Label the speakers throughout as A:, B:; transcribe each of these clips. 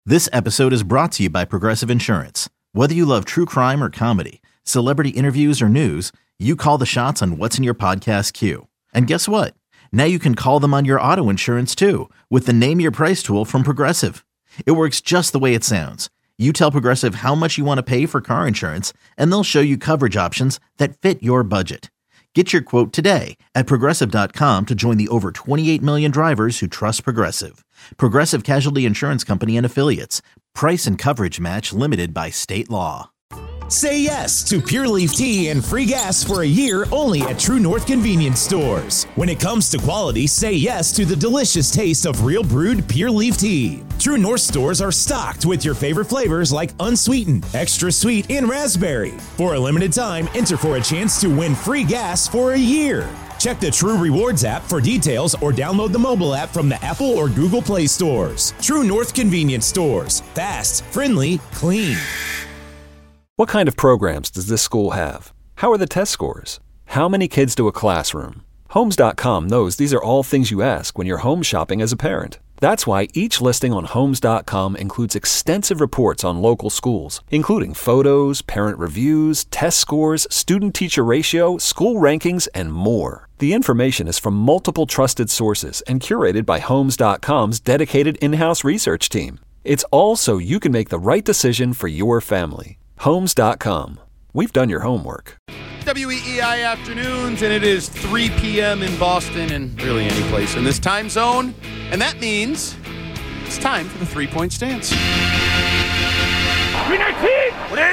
A: This episode is brought to you by Progressive Insurance. Whether you love true crime or comedy, celebrity interviews or news, you call the shots on what's in your podcast queue. And guess what? Now you can call them on your auto insurance too with the Name Your Price tool from Progressive. It works just the way it sounds. You tell Progressive how much you want to pay for car insurance, and they'll show you coverage options that fit your budget. Get your quote today at Progressive.com to join the over 28 million drivers who trust Progressive. Progressive Casualty Insurance Company and Affiliates. Price and coverage match limited by state law.
B: Say yes to Pure Leaf Tea and free gas for a year only at True North Convenience Stores. When it comes to quality, say yes to the delicious taste of real brewed Pure Leaf Tea. True North stores are stocked with your favorite flavors like unsweetened, extra sweet, and raspberry. For a limited time, enter for a chance to win free gas for a year. Check the True Rewards app for details or download the mobile app from the Apple or Google Play stores. True North Convenience Stores. Fast, friendly, clean.
C: What kind of programs does this school have? How are the test scores? How many kids do a classroom? Homes.com knows these are all things you ask when you're home shopping as a parent. That's why each listing on Homes.com includes extensive reports on local schools, including photos, parent reviews, test scores, student-teacher ratio, school rankings, and more. The information is from multiple trusted sources and curated by Homes.com's dedicated in-house research team. It's all so you can make the right decision for your family. Homes.com. We've done your homework.
D: WEEI afternoons, and it is 3 p.m. in Boston and really any place in this time zone. And that means it's time for the three-point stance.
E: 319!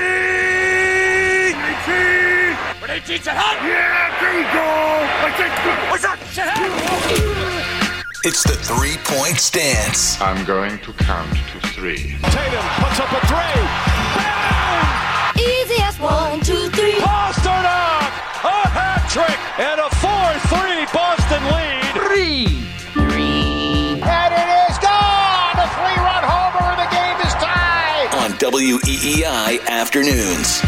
E: 118! 118, set hot! Yeah, there you go! What's up? Set hot!
F: It's the three-point stance.
G: I'm going to count to three.
E: Tatum puts up a three!
H: Easy as 1, 2, 3.
E: Pasternak! A hat trick and a 4-3 Boston lead.
H: Three.
E: And it is gone! A 3-run homer and the game is tied!
F: On WEEI afternoons.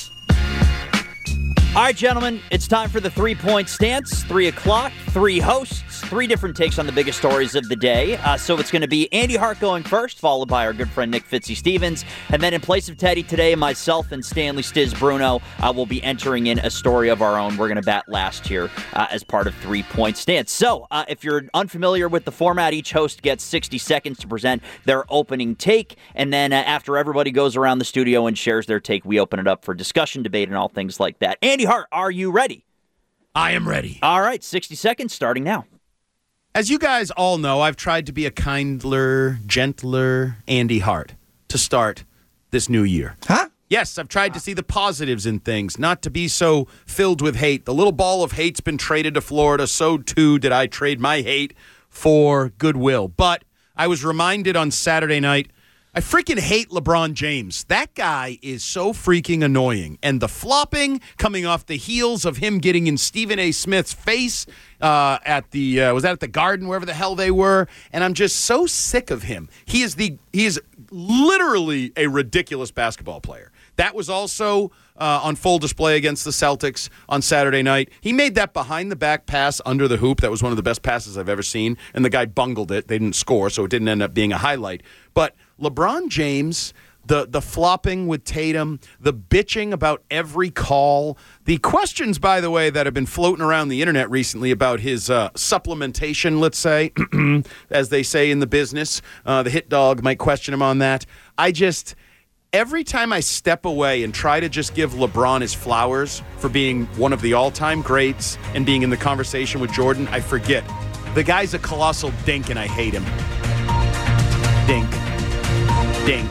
I: All right, gentlemen, it's time for the three-point stance. 3 o'clock, 3 hosts, 3 different takes on the biggest stories of the day. So it's going to be Andy Hart going first, followed by our good friend Nick Fitzy Stevens. And then in place of Teddy today, myself and Stanley Stiz Bruno will be entering in a story of our own. We're going to bat last here as part of 3-point stance. So if you're unfamiliar with the format, each host gets 60 seconds to present their opening take. And then after everybody goes around the studio and shares their take, we open it up for discussion, debate, and all things like that. Andy Hart, are you ready?
D: I am ready.
I: All right, 60 seconds starting now.
D: As you guys all know, I've tried to be a kindler, gentler Andy Hart to start this new year.
B: Huh?
D: Yes, I've tried to see the positives in things, not to be so filled with hate. The little ball of hate's been traded to Florida, so too did I trade my hate for goodwill. But I was reminded on Saturday night, I freaking hate LeBron James. That guy is so freaking annoying. And the flopping coming off the heels of him getting in Stephen A. Smith's face at the was that at the Garden, wherever the hell they were. And I'm just so sick of him. He is literally a ridiculous basketball player. That was also on full display against the Celtics on Saturday night. He made that behind-the-back pass under the hoop. That was one of the best passes I've ever seen. And the guy bungled it. They didn't score, so it didn't end up being a highlight. But LeBron James, the flopping with Tatum, the bitching about every call, the questions, by the way, that have been floating around the internet recently about his supplementation, let's say, as they say in the business. The hit dog might question him on that. Every time I step away and try to just give LeBron his flowers for being one of the all-time greats and being in the conversation with Jordan, I forget. The guy's a colossal dink, and I hate him. Dink. Dink.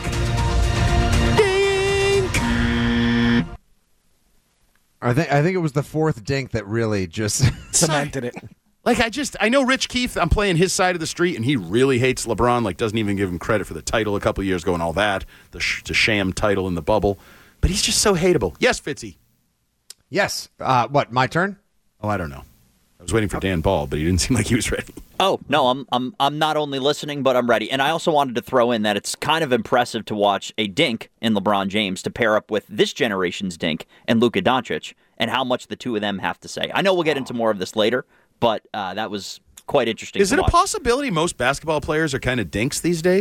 D: Dink!
J: I think it was the fourth dink that really just cemented it.
D: Like, I know Rich Keefe, I'm playing his side of the street, and he really hates LeBron, like, doesn't even give him credit for the title a couple years ago and all that, the sham title in the bubble. But he's just so hateable. Yes, Fitzy.
J: Yes. What, my turn?
D: Oh, I don't know. I was waiting for Dan Ball, but he didn't seem like he was ready.
I: Oh, no, I'm not only listening, but I'm ready. And I also wanted to throw in that it's kind of impressive to watch a dink in LeBron James to pair up with this generation's dink and Luka Doncic and how much the two of them have to say. I know we'll get into more of this later, but that was quite interesting.
D: Is
I: to
D: it
I: watch.
D: a possibility most basketball players are kind of dinks these days?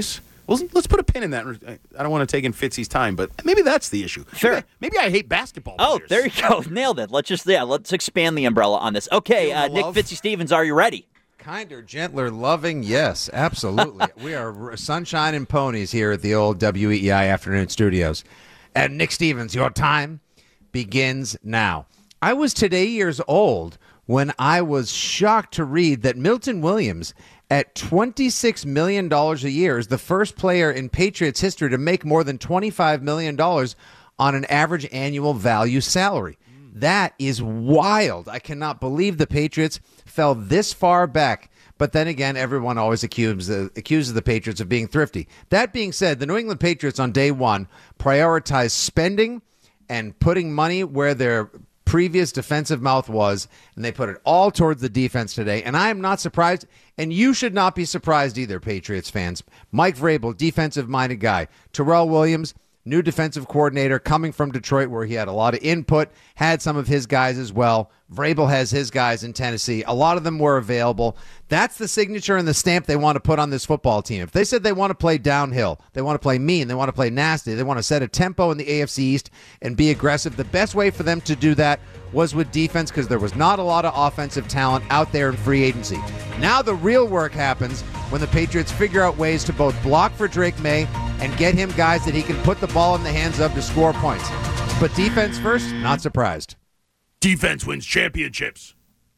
D: Well, let's put a pin in that. I don't want to take in Fitzy's time, but maybe that's the issue.
I: Sure.
D: Maybe I hate basketball
I: Oh,
D: players.
I: there you go. Nailed it. Let's expand the umbrella on this. Okay, Nick Fitzy Stevens, are you ready?
J: Kinder, gentler, loving, yes, absolutely. We are sunshine and ponies here at the old WEEI Afternoon Studios. And Nick Stevens, your time begins now. I was today years old when I was shocked to read that Milton Williams, at $26 million a year, is the first player in Patriots history to make more than $25 million on an average annual value salary. That is wild. I cannot believe the Patriots fell this far back. But then again, everyone always accuses the Patriots of being thrifty. That being said, the New England Patriots on day one prioritized spending and putting money where their previous defensive mouth was, and they put it all towards the defense today. And I am not surprised, and you should not be surprised either, Patriots fans. Mike Vrabel, defensive-minded guy. Terrell Williams, new defensive coordinator, coming from Detroit where he had a lot of input, had some of his guys as well. Vrabel has his guys in Tennessee. A lot of them were available. That's the signature and the stamp they want to put on this football team. If they said they want to play downhill, they want to play mean, they want to play nasty, they want to set a tempo in the AFC East and be aggressive, the best way for them to do that was with defense because there was not a lot of offensive talent out there in free agency. Now the real work happens when the Patriots figure out ways to both block for Drake May and get him guys that he can put the ball in the hands of to score points. But defense first, not surprised.
D: Defense wins championships.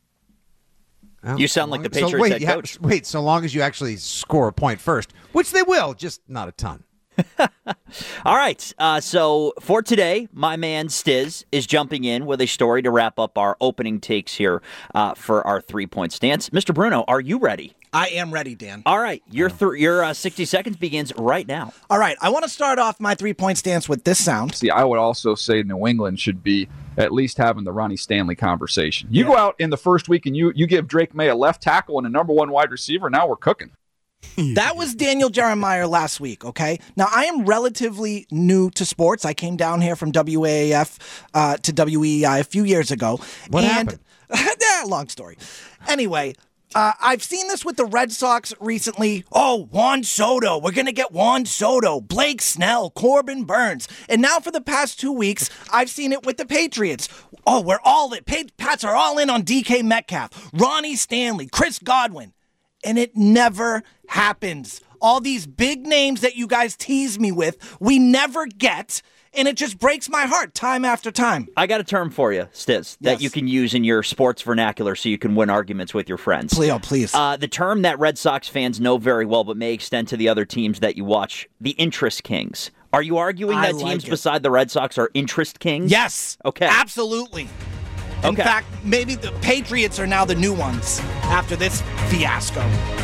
I: You sound like the Patriots head coach.
J: Wait, so long as you actually score a point first, which they will, just not a ton.
I: All right, so for today, my man Stiz is jumping in with a story to wrap up our opening takes here for our 3-point stance. Mr. Bruno, are you ready?
H: I am ready, Dan.
I: All right, your 60 seconds begins right now.
H: All right, I want to start off my 3-point stance with this sound.
K: See, I would also say New England should be at least having the Ronnie Stanley conversation. You go out in the first week and you give Drake May a left tackle and a number one wide receiver, now we're cooking.
H: That was Daniel Jeremiah last week, okay? Now, I am relatively new to sports. I came down here from WAAF to WEEI a few years ago.
J: What happened?
H: Long story. Anyway, I've seen this with the Red Sox recently. Oh, Juan Soto. We're going to get Juan Soto, Blake Snell, Corbin Burns. And now for the past 2 weeks, I've seen it with the Patriots. Oh, we're all in. Pats are all in on DK Metcalf, Ronnie Stanley, Chris Godwin. And it never happens. All these big names that you guys tease me with, we never get, and it just breaks my heart time after time.
I: I got a term for you, Stiz, that you can use in your sports vernacular so you can win arguments with your friends.
H: Please.
I: The term that Red Sox fans know very well but may extend to the other teams that you watch, the interest kings. Are you arguing that teams beside the Red Sox are interest kings?
H: Yes.
I: Okay.
H: Absolutely. In fact, maybe the Patriots are now the new ones after this fiasco.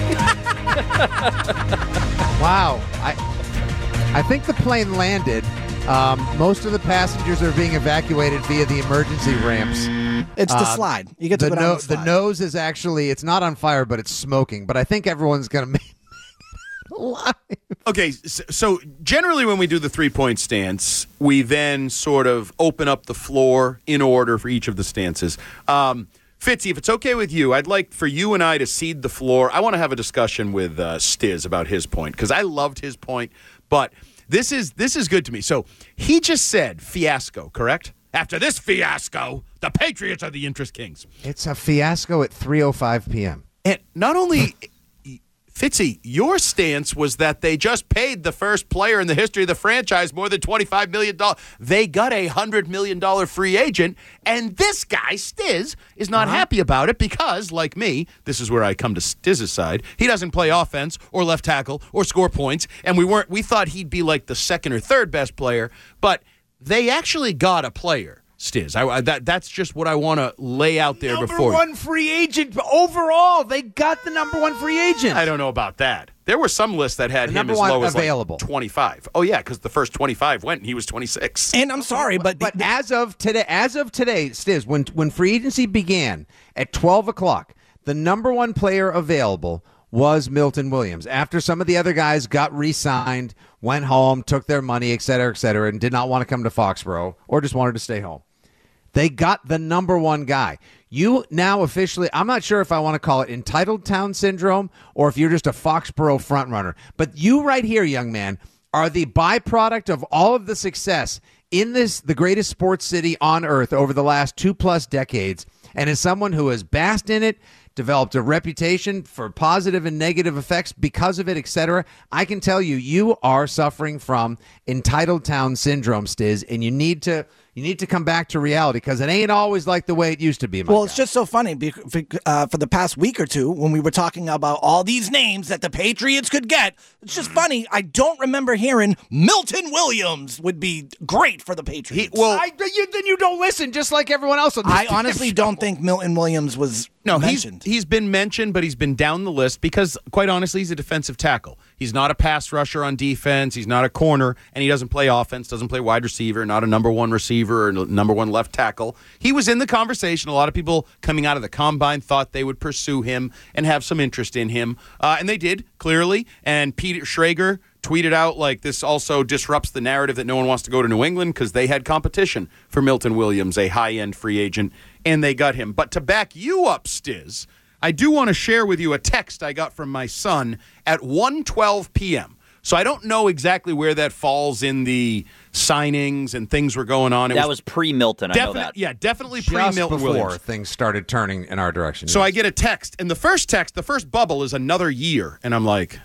J: Wow. I think the plane landed. Most of the passengers are being evacuated via the emergency ramps.
H: It's the slide. You get to go down the slide.
J: The nose is actually, it's not on fire, but it's smoking. But I think everyone's going to make alive.
D: Okay, so generally when we do the 3-point stance, we then sort of open up the floor in order for each of the stances. Fitzy, if it's okay with you, I'd like for you and I to cede the floor. I want to have a discussion with Stiz about his point, because I loved his point, but this is good to me. So he just said fiasco, correct? After this fiasco, the Patriots are the interest kings.
J: It's a fiasco at 3:05 p.m.
D: And not only... Fitzy, your stance was that they just paid the first player in the history of the franchise more than $25 million. They got a $100 million free agent, and this guy, Stiz, is not happy about it because, like me, this is where I come to Stiz's side, he doesn't play offense or left tackle or score points, and we thought he'd be like the second or third best player, but they actually got a player. Stiz, that's just what I want to lay out there before.
J: Number one free agent overall. They got the number one free agent.
D: I don't know about that. There were some lists that had him as low as like 25. Oh yeah, because the first 25 went and he was 26.
H: And I'm sorry, but
J: as of today, Stiz, when free agency began at 12 o'clock, the number one player available was Milton Williams. After some of the other guys got re-signed, went home, took their money, et cetera, and did not want to come to Foxborough or just wanted to stay home. They got the number one guy. You now officially, I'm not sure if I want to call it entitled town syndrome or if you're just a Foxborough frontrunner, but you right here, young man, are the byproduct of all of the success in the greatest sports city on earth over the last 2+ decades. And as someone who has basked in it, developed a reputation for positive and negative effects because of it, etc., I can tell you, you are suffering from entitled town syndrome, Stiz, and you need to come back to reality because it ain't always like the way it used to be.
H: Well, it's just so funny for the past week or two when we were talking about all these names that the Patriots could get. It's just funny. I don't remember hearing Milton Williams would be great for the Patriots.
J: Then you don't listen, just like everyone else on this
H: I honestly don't think Milton Williams was mentioned.
D: He's been mentioned, but he's been down the list because, quite honestly, he's a defensive tackle. He's not a pass rusher on defense. He's not a corner, and he doesn't play offense, doesn't play wide receiver, not a number one receiver or number one left tackle. He was in the conversation. A lot of people coming out of the combine thought they would pursue him and have some interest in him, and they did, clearly. And Peter Schrager tweeted out, like, this also disrupts the narrative that no one wants to go to New England because they had competition for Milton Williams, a high-end free agent, and they got him. But to back you up, Stiz, I do want to share with you a text I got from my son at 1:12 p.m. So I don't know exactly where that falls in the signings and things were going on.
I: That was pre-Milton, I know that.
D: Yeah, definitely
J: just
D: pre-Milton
J: before
D: Williams.
J: things started turning in our direction.
D: So I get a text, and the first bubble is another year, and I'm like,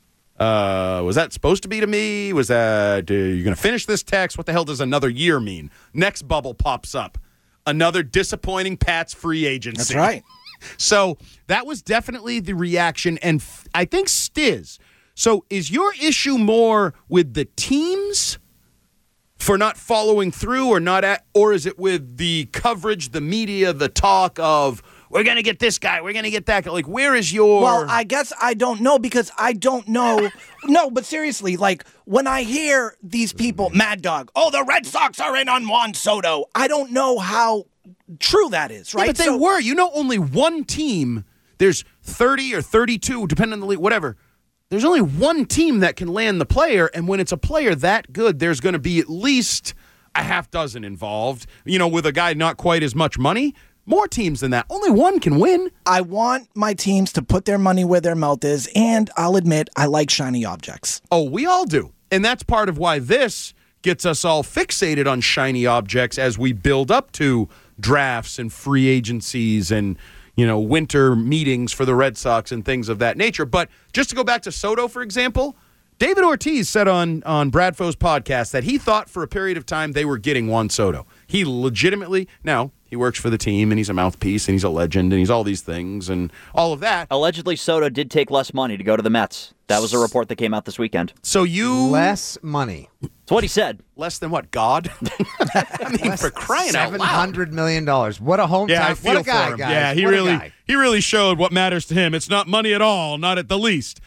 D: was that supposed to be to me? Was that, you're going to finish this text? What the hell does another year mean? Next bubble pops up. Another disappointing Pats free agency.
H: That's right.
D: So that was definitely the reaction, and I think Stiz. So is your issue more with the teams for not following through or is it with the coverage, the media, the talk of, we're going to get this guy, we're going to get that guy? Like, where is your...
H: Well, I guess I don't know because I don't know. No, but seriously, like, when I hear these people, Mad Dog, the Red Sox are in on Juan Soto, I don't know how true that is, right?
D: Yeah, but they were. Only one team, there's 30 or 32, depending on the league, whatever. There's only one team that can land the player, and when it's a player that good, there's going to be at least a half dozen involved, with a guy not quite as much money. More teams than that. Only one can win.
H: I want my teams to put their money where their mouth is, and I'll admit I like shiny objects.
D: Oh, we all do. And that's part of why this gets us all fixated on shiny objects as we build up to drafts and free agencies and, winter meetings for the Red Sox and things of that nature. But just to go back to Soto, for example, David Ortiz said on Bradfo's podcast that he thought for a period of time they were getting Juan Soto. He legitimately, now he works for the team and he's a mouthpiece and he's a legend and he's all these things and all of that.
I: Allegedly, Soto did take less money to go to the Mets. That was a report that came out this weekend.
D: So
J: less money.
I: That's what he said.
D: Less than what? God? I mean, for crying out loud.
J: $700 million. What a hometown. What a guy, guys.
D: Yeah, he really showed what matters to him. It's not money at all, not at the least.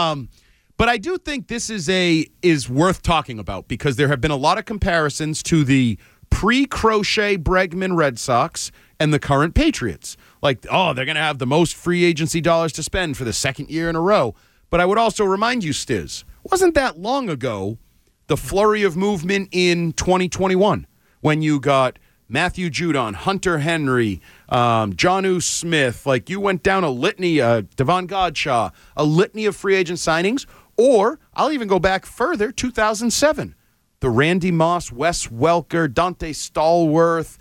D: But I do think this is worth talking about because there have been a lot of comparisons to the pre-Crochet Bregman Red Sox and the current Patriots. Like, they're going to have the most free agency dollars to spend for the second year in a row. But I would also remind you, Stiz, wasn't that long ago the flurry of movement in 2021 when you got Matthew Judon, Hunter Henry, Jonnu Smith, like you went down a litany, Devon Godshaw, a litany of free agent signings, or I'll even go back further, 2007. The Randy Moss, Wes Welker, Dante Stallworth,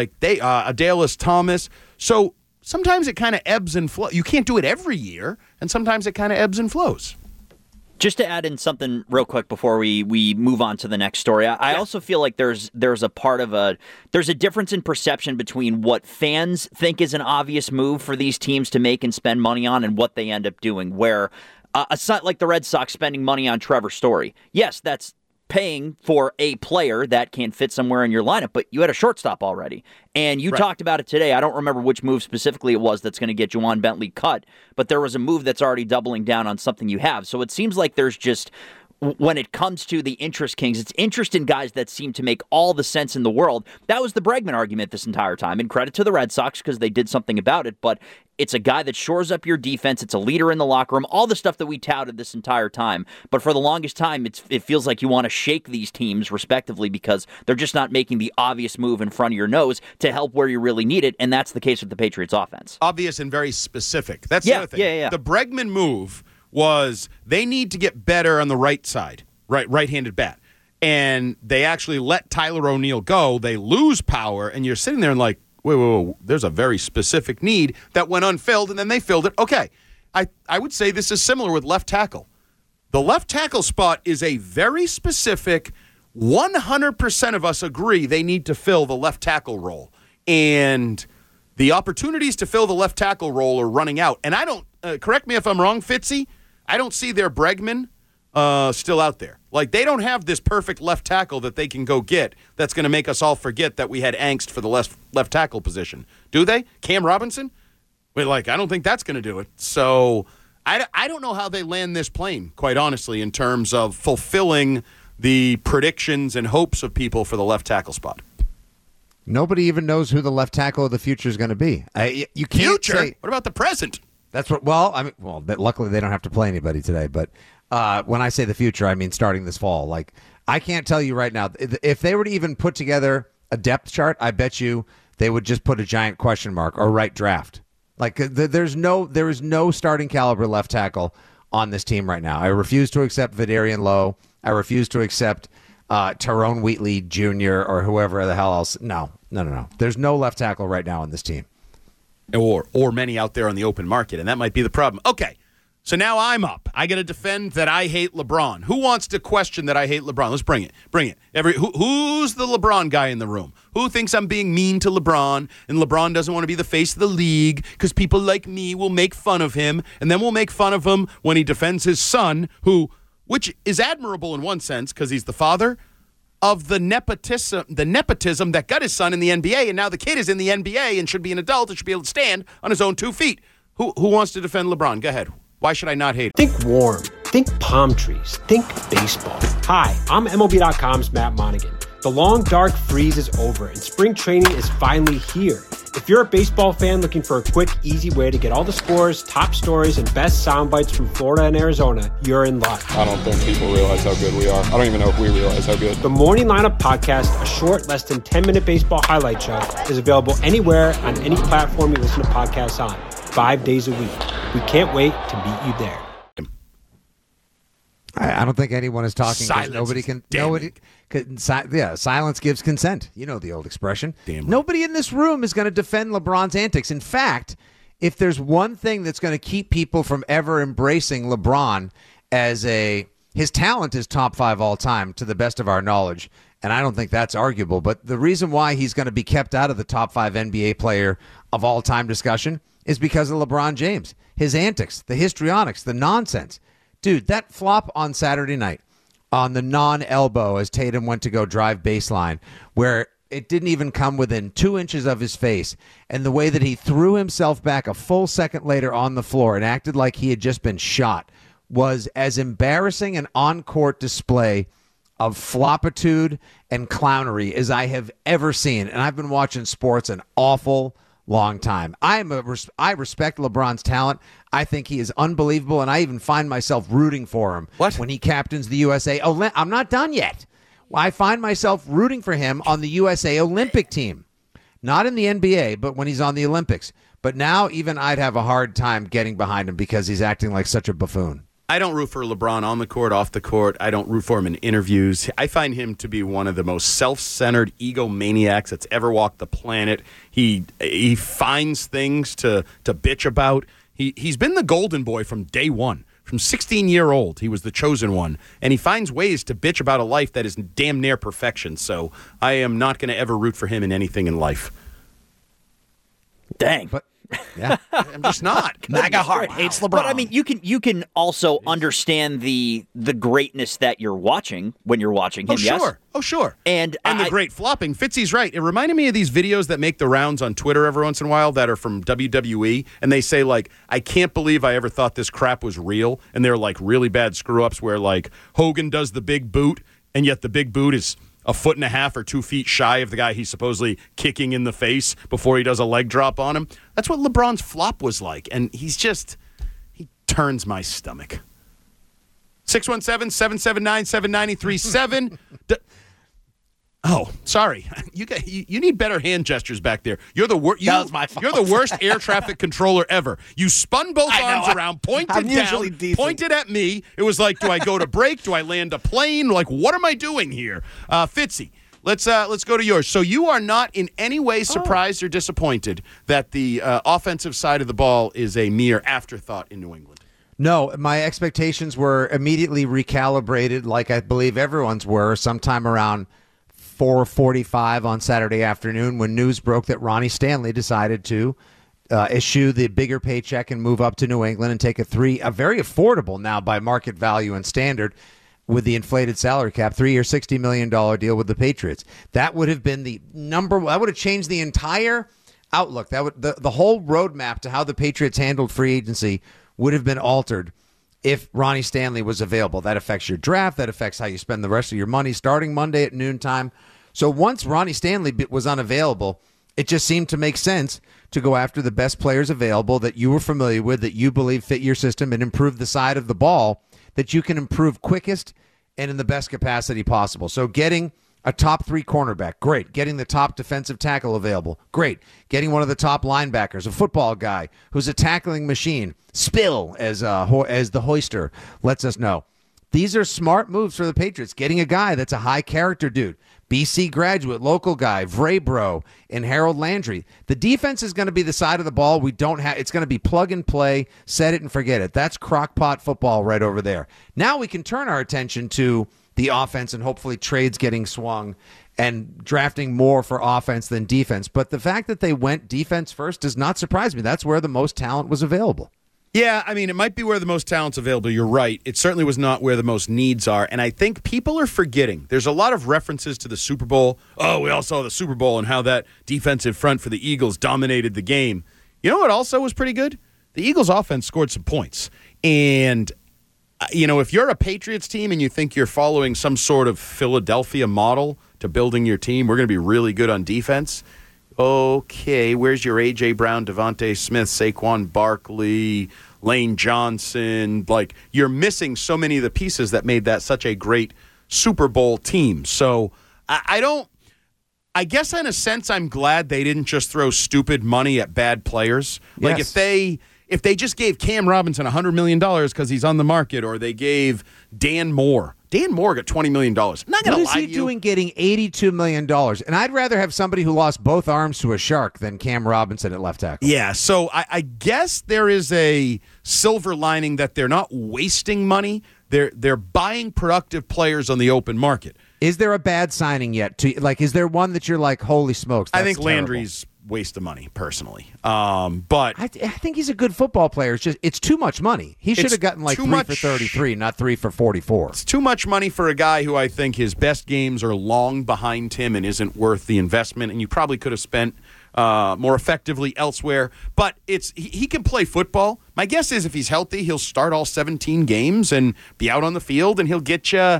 D: Adalis Thomas. So sometimes it kind of ebbs and flows. You can't do it every year, and sometimes it kind of ebbs and flows.
I: Just to add in something real quick before we move on to the next story, I also feel like there's a difference in perception between what fans think is an obvious move for these teams to make and spend money on and what they end up doing. Where like the Red Sox spending money on Trevor Story, yes, that's paying for a player that can fit somewhere in your lineup, but you had a shortstop already. And you talked about it today. I don't remember which move specifically it was that's going to get Juwan Bentley cut, but there was a move that's already doubling down on something you have. So it seems like there's just when it comes to the interest kings, it's interest in guys that seem to make all the sense in the world. That was the Bregman argument this entire time, and credit to the Red Sox because they did something about it, but it's a guy that shores up your defense. It's a leader in the locker room, all the stuff that we touted this entire time. But for the longest time, it feels like you want to shake these teams respectively because they're just not making the obvious move in front of your nose to help where you really need it, and that's the case with the Patriots offense.
D: Obvious and very specific. That's the other thing.
I: Yeah.
D: The Bregman move was they need to get better on the right side, right-handed bat. And they actually let Tyler O'Neill go. They lose power, and you're sitting there and like, wait, there's a very specific need that went unfilled, and then they filled it. Okay, I would say this is similar with left tackle. The left tackle spot is a very specific, 100% of us agree they need to fill the left tackle role. And the opportunities to fill the left tackle role are running out. And I don't, correct me if I'm wrong, Fitzy, I don't see their Bregman still out there. Like, they don't have this perfect left tackle that they can go get that's going to make us all forget that we had angst for the left tackle position. Do they? Cam Robinson? I don't think that's going to do it. So I don't know how they land this plane, quite honestly, in terms of fulfilling the predictions and hopes of people for the left tackle spot.
J: Nobody even knows who the left tackle of the future is going to be. You can't say.
D: What about the present?
J: That's what. Well, luckily they don't have to play anybody today. But when I say the future, I mean starting this fall. Like, I can't tell you right now if they were to even put together a depth chart. I bet you they would just put a giant question mark or write draft. Like, there is no starting caliber left tackle on this team right now. I refuse to accept Vidarian Lowe. I refuse to accept Tyrone Wheatley Jr. or whoever the hell else. No. There's no left tackle right now on this team.
D: Or many out there on the open market, and that might be the problem. Okay, so now I'm up. I got to defend that I hate LeBron. Who wants to question that I hate LeBron? Let's bring it. Who's the LeBron guy in the room? Who thinks I'm being mean to LeBron, and LeBron doesn't want to be the face of the league because people like me will make fun of him, and then we'll make fun of him when he defends his son, which is admirable in one sense because he's the father of the nepotism that got his son in the NBA, and now the kid is in the NBA and should be an adult and should be able to stand on his own 2 feet. Who wants to defend LeBron? Go ahead. Why should I not hate him?
L: Think warm. Think palm trees. Think baseball. Hi, I'm MLB.com's Matt Monaghan. The long, dark freeze is over, and spring training is finally here. If you're a baseball fan looking for a quick, easy way to get all the scores, top stories, and best sound bites from Florida and Arizona, you're in luck.
M: I don't think people realize how good we are. I don't even know if we realize how good.
L: The Morning Lineup Podcast, a short, less than 10-minute baseball highlight show, is available anywhere on any platform you listen to podcasts on, 5 days a week. We can't wait to meet you there.
J: I don't think anyone is talking. Silence gives consent. You know the old expression. Nobody in this room is going to defend LeBron's antics. In fact, if there's one thing that's going to keep people from ever embracing LeBron as his talent is top 5 all time to the best of our knowledge, and I don't think that's arguable, but the reason why he's going to be kept out of the top 5 NBA player of all time discussion is because of LeBron James. His antics, the histrionics, the nonsense. Dude, that flop on Saturday night on the non-elbow as Tatum went to go drive baseline, where it didn't even come within 2 inches of his face, and the way that he threw himself back a full second later on the floor and acted like he had just been shot was as embarrassing an on-court display of floppitude and clownery as I have ever seen. And I've been watching sports an awful long time. I respect LeBron's talent. I think he is unbelievable, and I even find myself rooting for him when he captains the USA. I'm not done yet. I find myself rooting for him on the USA Olympic team. Not in the NBA, but when he's on the Olympics. But now even I'd have a hard time getting behind him because he's acting like such a buffoon.
D: I don't root for LeBron on the court, off the court. I don't root for him in interviews. I find him to be one of the most self-centered egomaniacs that's ever walked the planet. He finds things to bitch about. He's been the golden boy from day one. From 16-year-old, he was the chosen one. And he finds ways to bitch about a life that is damn near perfection. So I am not going to ever root for him in anything in life.
I: Dang.
J: But Yeah,
D: I'm just not.
H: MAGA heart hates LeBron.
I: But I mean, you can also understand the greatness that you're watching when you're watching him.
D: Oh, sure.
I: Yes?
D: Oh, sure.
I: And
D: the great flopping. Fitzy's right. It reminded me of these videos that make the rounds on Twitter every once in a while that are from WWE, and they say, like, I can't believe I ever thought this crap was real, and they're, like, really bad screw-ups where, like, Hogan does the big boot, and yet the big boot is a 1.5 or 2 feet shy of the guy he's supposedly kicking in the face before he does a leg drop on him. That's what LeBron's flop was like, and he turns my stomach. 617-779-7937. Oh, sorry. You need better hand gestures back there. You're the worst.
H: That was my fault.
D: You're the worst air traffic controller ever. You spun both arms around, pointed down, pointed at me. It was like, do I go to break? Do I land a plane? Like, what am I doing here? Fitzy, let's go to yours. So you are not in any way surprised or disappointed that the offensive side of the ball is a mere afterthought in New England.
J: No, my expectations were immediately recalibrated, like I believe everyone's were, sometime around 4:45 on Saturday afternoon when news broke that Ronnie Stanley decided to issue the bigger paycheck and move up to New England and take a very affordable now by market value and standard with the inflated salary cap, 3-year, $60 million deal with the Patriots. That would have been that would have changed the entire outlook. That would the whole roadmap to how the Patriots handled free agency would have been altered if Ronnie Stanley was available. That affects your draft. That affects how you spend the rest of your money starting Monday at noontime. So once Ronnie Stanley was unavailable, it just seemed to make sense to go after the best players available that you were familiar with, that you believe fit your system and improve the side of the ball that you can improve quickest and in the best capacity possible. So getting a top 3 cornerback, great. Getting the top defensive tackle available, great. Getting one of the top linebackers, a football guy who's a tackling machine, Spill, as the hoister lets us know. These are smart moves for the Patriots. Getting a guy that's a high character dude, BC graduate, local guy, Vrabro, and Harold Landry. The defense is going to be the side of the ball we don't have. It's going to be plug and play, set it and forget it. That's crockpot football right over there. Now we can turn our attention to the offense and hopefully trades getting swung and drafting more for offense than defense. But the fact that they went defense first does not surprise me. That's where the most talent was available.
D: Yeah, I mean, it might be where the most talent's available. You're right. It certainly was not where the most needs are. And I think people are forgetting. There's a lot of references to the Super Bowl. Oh, we all saw the Super Bowl and how that defensive front for the Eagles dominated the game. You know what also was pretty good? The Eagles' offense scored some points. And if you're a Patriots team and you think you're following some sort of Philadelphia model to building your team, we're going to be really good on defense. Okay, where's your A.J. Brown, Devontae Smith, Saquon Barkley, Lane Johnson? Like, you're missing so many of the pieces that made that such a great Super Bowl team. So I guess in a sense I'm glad they didn't just throw stupid money at bad players. Like,
J: yes.
D: If they just gave Cam Robinson $100 million because he's on the market, or they gave Dan Moore got $20 million. I'm not going to lie to you.
J: What is he doing getting $82 million? And I'd rather have somebody who lost both arms to a shark than Cam Robinson at left tackle.
D: Yeah, so I guess there is a silver lining that they're not wasting money. They're buying productive players on the open market.
J: Is there a bad signing yet? Is there one that you're like, holy smokes, that's
D: I think
J: terrible.
D: Landry's waste of money, personally. But
J: I think he's a good football player. It's too much money. He should have gotten like 3 for 33, not 3 for 44.
D: It's too much money for a guy who I think his best games are long behind him and isn't worth the investment, and you probably could have spent more effectively elsewhere. But he can play football. My guess is if he's healthy, he'll start all 17 games and be out on the field, and he'll get you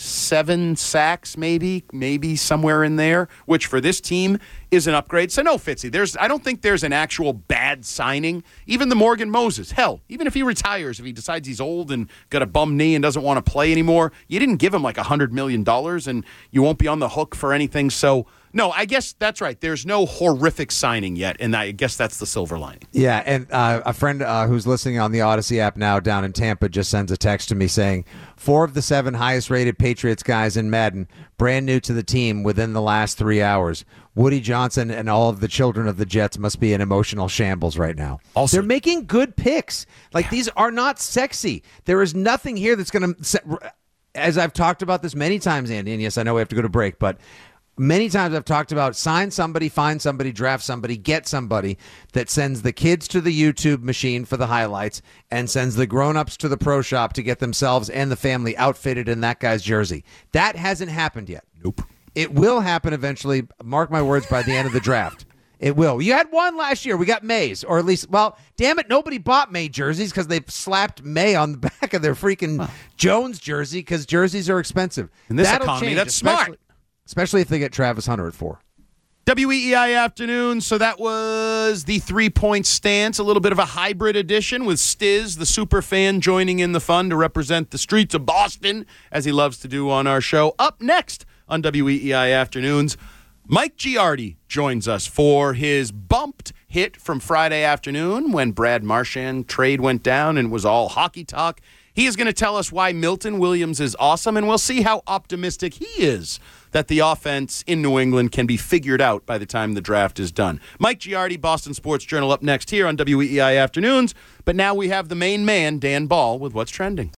D: 7 sacks, maybe somewhere in there, which for this team is an upgrade. So no, Fitzy, I don't think there's an actual bad signing. Even the Morgan Moses, hell, even if he retires, if he decides he's old and got a bum knee and doesn't want to play anymore, you didn't give him like $100 million, and you won't be on the hook for anything. So no, I guess that's right. There's no horrific signing yet, and I guess that's the silver lining.
J: Yeah, and a friend who's listening on the Odyssey app now down in Tampa just sends a text to me saying 4 of the 7 highest-rated Patriots guys in Madden brand new to the team within the last 3 hours. Woody Johnson and all of the children of the Jets must be in emotional shambles right now.
D: Also,
J: they're making good picks. These are not sexy. There is nothing here that's going to, as I've talked about this many times, Andy, and yes, I know we have to go to break, but Many times I've talked about sign somebody, find somebody, draft somebody, get somebody that sends the kids to the YouTube machine for the highlights and sends the grown-ups to the pro shop to get themselves and the family outfitted in that guy's jersey. That hasn't happened yet.
D: Nope.
J: It will happen eventually. Mark my words, by the end of the draft. It will. You had one last year. We got May's, or at least, well, damn it, nobody bought May jerseys because they slapped May on the back of their freaking Jones jersey because jerseys are expensive.
D: In this
J: That'll
D: economy,
J: change,
D: that's smart.
J: Especially if they get Travis Hunter at 4.
D: WEEI afternoon. So that was the 3-point stance, a little bit of a hybrid edition with Stiz, the super fan, joining in the fun to represent the streets of Boston, as he loves to do on our show. Up next on WEEI afternoons, Mike Giardi joins us for his bumped hit from Friday afternoon when Brad Marchand trade went down and was all hockey talk. He is going to tell us why Milton Williams is awesome, and we'll see how optimistic he is that the offense in New England can be figured out by the time the draft is done. Mike Giardi, Boston Sports Journal, up next here on WEEI Afternoons. But now we have the main man, Dan Ball, with What's Trending.